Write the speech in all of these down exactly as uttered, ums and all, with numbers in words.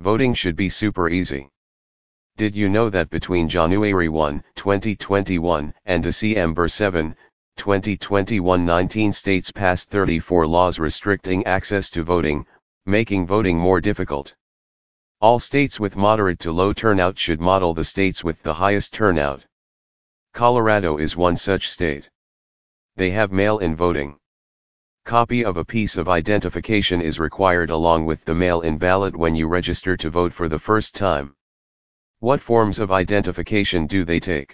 Voting should be super easy. Did you know that between January first, twenty twenty-one, and December seventh, twenty twenty-one, nineteen states passed thirty-four laws restricting access to voting, making voting more difficult? All states with moderate to low turnout should model the states with the highest turnout. Colorado is one such state. They have mail-in voting. Copy of a piece of identification is required along with the mail-in ballot when you register to vote for the first time. What forms of identification do they take?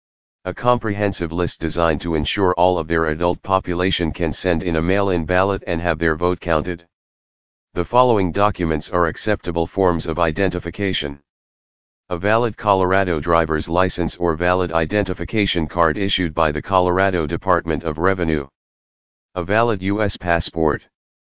A comprehensive list designed to ensure all of their adult population can send in a mail-in ballot and have their vote counted. The following documents are acceptable forms of identification. A valid Colorado driver's license or valid identification card issued by the Colorado Department of Revenue. A valid U S passport.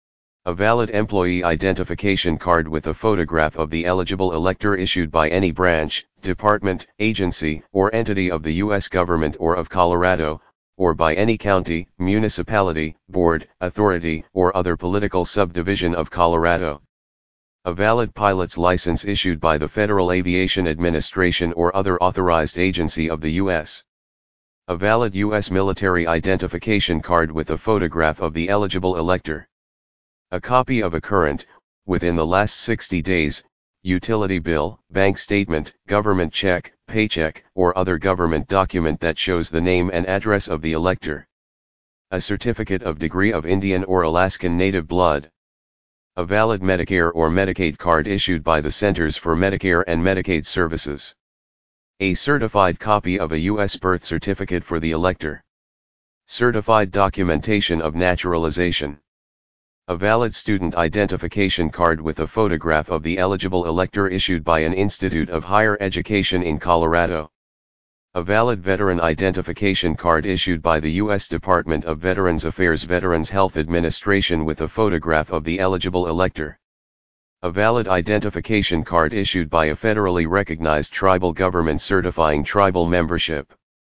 A valid employee identification card with a photograph of the eligible elector issued by any branch, department, agency, or entity of the U S government or of Colorado, or by any county, municipality, board, authority, or other political subdivision of Colorado. A valid pilot's license issued by the Federal Aviation Administration or other authorized agency of the U S A valid U S military identification card with a photograph of the eligible elector. A copy of a current, within the last sixty days, utility bill, bank statement, government check, paycheck, or other government document that shows the name and address of the elector. A certificate of degree of Indian or Alaskan Native blood. A valid Medicare or Medicaid card issued by the Centers for Medicare and Medicaid Services. A certified copy of a U S birth certificate for the elector. Certified documentation of naturalization. A valid student identification card with a photograph of the eligible elector issued by an institute of higher education in Colorado. A valid veteran identification card issued by the U S Department of Veterans Affairs Veterans Health Administration with a photograph of the eligible elector. A valid identification card issued by a federally recognized tribal government certifying tribal membership.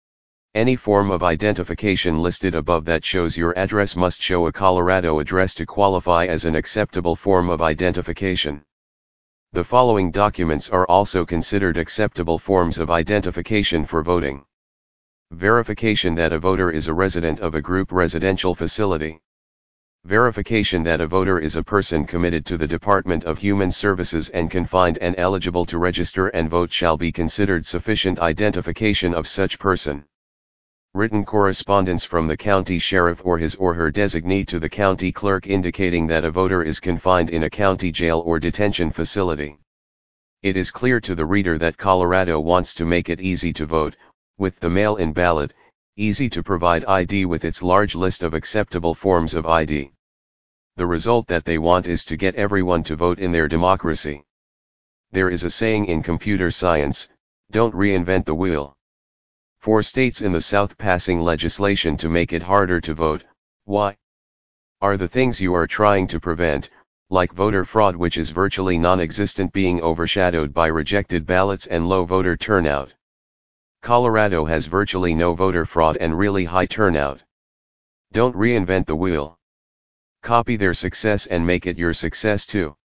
Any form of identification listed above that shows your address must show a Colorado address to qualify as an acceptable form of identification. The following documents are also considered acceptable forms of identification for voting. Verification that a voter is a resident of a group residential facility. Verification that a voter is a person committed to the Department of Human Services and confined and eligible to register and vote shall be considered sufficient identification of such person. Written correspondence from the county sheriff or his or her designee to the county clerk indicating that a voter is confined in a county jail or detention facility. It is clear to the reader that Colorado wants to make it easy to vote, with the mail-in ballot, easy to provide I D with its large list of acceptable forms of I D. The result that they want is to get everyone to vote in their democracy. There is a saying in computer science, don't reinvent the wheel. Four states in the South passing legislation to make it harder to vote. Why? Are the things you are trying to prevent, like voter fraud which is virtually non-existent, being overshadowed by rejected ballots and low voter turnout? Colorado has virtually no voter fraud and really high turnout. Don't reinvent the wheel. Copy their success and make it your success too.